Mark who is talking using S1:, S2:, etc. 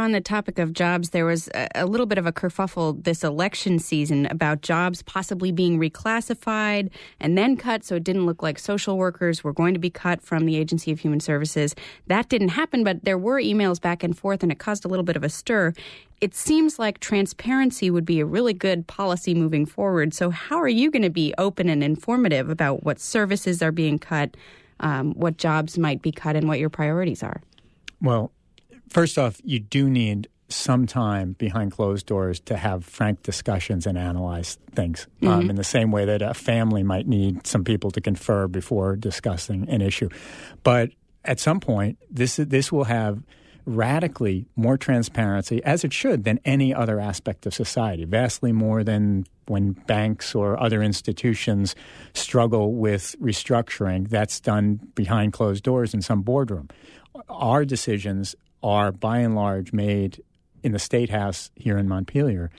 S1: on the topic of jobs, there was a little bit of a kerfuffle this election season about jobs possibly being reclassified and then cut, so it didn't look like social workers were going to be cut from the Agency of Human Services. That didn't happen, but there were emails back and forth, and it caused a little bit of a stir. It seems like transparency would be a really good policy moving forward. So how are you going to be open and informative about what services are being cut, what jobs might be cut, and what your priorities are?
S2: Well, first off, you do need some time behind closed doors to have frank discussions and analyze things in the same way that a family might need some people to confer before discussing an issue. But at some point, this will have radically more transparency, as it should, than any other aspect of society, vastly more than when banks or other institutions struggle with restructuring. That's done behind closed doors in some boardroom. Our decisions are, by and large, made in the State House here in Montpelier,